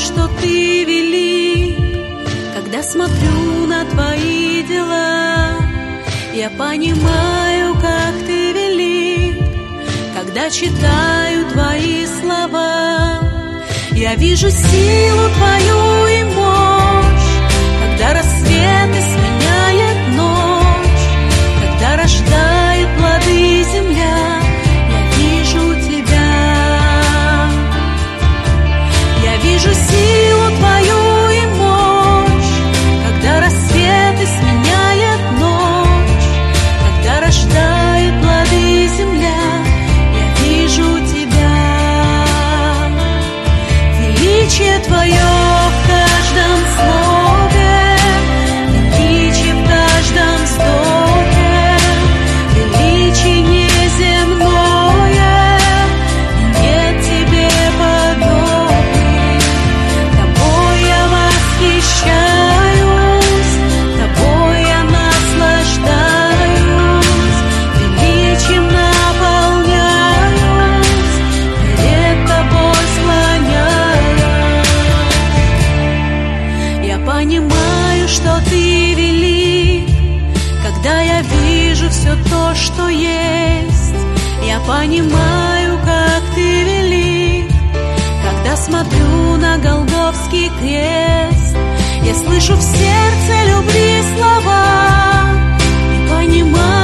что ты велик. Когда смотрю на твои дела, я понимаю, как ты велик. Когда читаю твои слова, я вижу силу твою и мощь. Когда рассветы сменяет ночь, когда рождает плоды земля, я вижу тебя. Я вижу силу твою и мощь. Когда рассветы сменяет ночь, когда рождает плоды земля, я вижу тебя. Величие твое в каждом слове, величие в каждом вздохе, величие неземное, и нет тебе подобных. Тобой я восхищаюсь, тобой я наслаждаюсь, величием наполняюсь, перед тобой склоняюсь. Я понимаю, что ты велик, когда я вижу все то, что есть. Я понимаю, как ты велик, когда смотрю на Голгофский крест. Я слышу в сердце любви слова и понимаю,